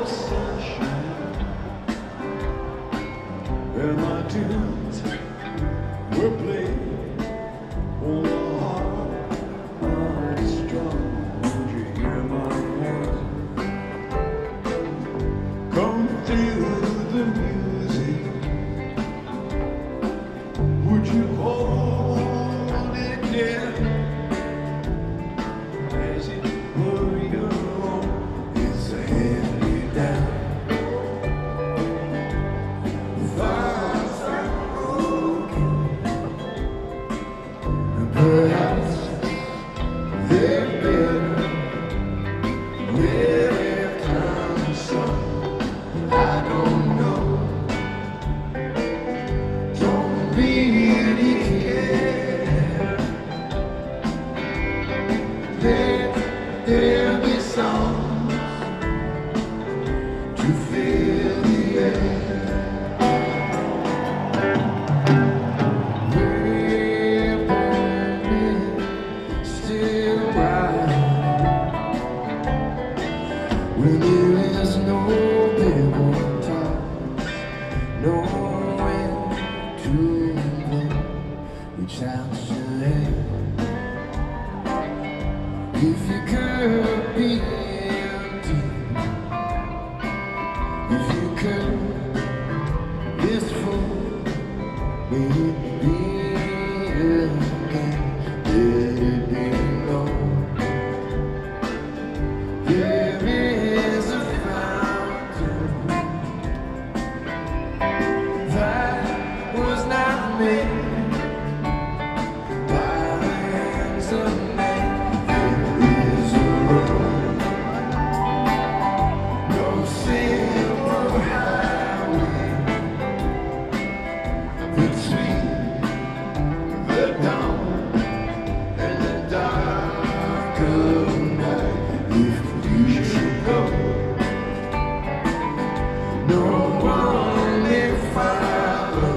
of sunshine, and my tunes were played on the heart of the strong. Would you hear my voice come through the music? Would you hold it dear as it were your own? It's a heavy down. Vows are broken, and perhaps they're better with time. So I don't know. Don't really care. There'll be songs to fill the air. We're burning still bright when there is no big on top, nowhere to go. Reach out your hand. If you could be empty, if you could, this fool may be again. Let it be known there is a fountain that was not made by the hands of men. No simple highway between the dawn and the dark of night. If you should go, no one may follow.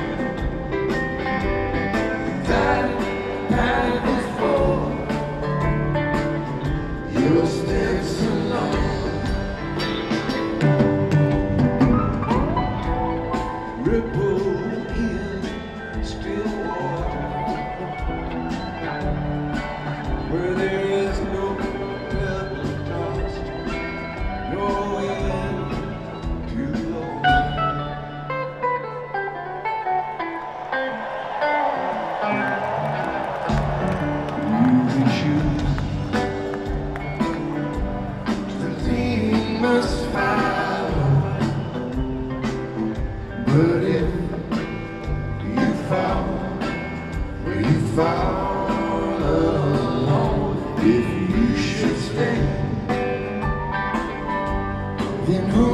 That path is for your steps alone. Ripple in still water, where there is no pebble tossed, no wind to blow. You can choose the thing must follow, but if you fall alone. If you should stay, then who